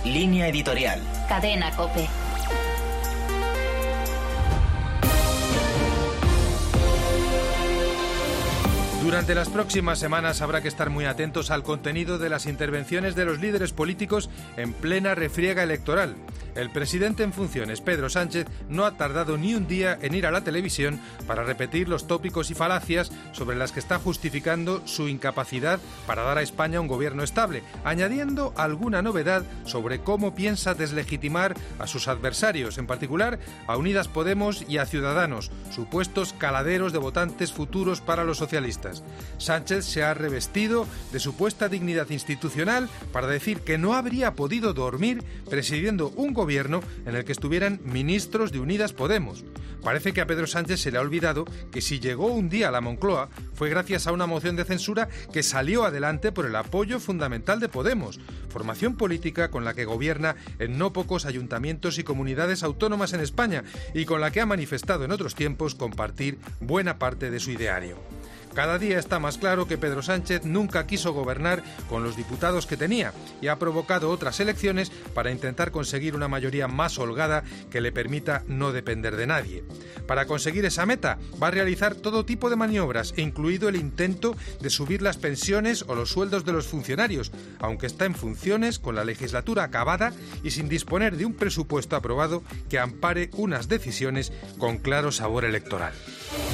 Línea editorial. Cadena COPE. Durante las próximas semanas habrá que estar muy atentos al contenido de las intervenciones de los líderes políticos en plena refriega electoral. El presidente en funciones, Pedro Sánchez, no ha tardado ni un día en ir a la televisión para repetir los tópicos y falacias sobre las que está justificando su incapacidad para dar a España un gobierno estable, añadiendo alguna novedad sobre cómo piensa deslegitimar a sus adversarios, en particular a Unidas Podemos y a Ciudadanos, supuestos caladeros de votantes futuros para los socialistas. Sánchez se ha revestido de supuesta dignidad institucional para decir que no habría podido dormir presidiendo un gobierno en el que estuvieran ministros de Unidas Podemos. Parece que a Pedro Sánchez se le ha olvidado que si llegó un día a la Moncloa fue gracias a una moción de censura que salió adelante por el apoyo fundamental de Podemos, formación política con la que gobierna en no pocos ayuntamientos y comunidades autónomas en España y con la que ha manifestado en otros tiempos compartir buena parte de su ideario. Cada día está más claro que Pedro Sánchez nunca quiso gobernar con los diputados que tenía y ha provocado otras elecciones para intentar conseguir una mayoría más holgada que le permita no depender de nadie. Para conseguir esa meta va a realizar todo tipo de maniobras, incluido el intento de subir las pensiones o los sueldos de los funcionarios, aunque está en funciones con la legislatura acabada y sin disponer de un presupuesto aprobado que ampare unas decisiones con claro sabor electoral.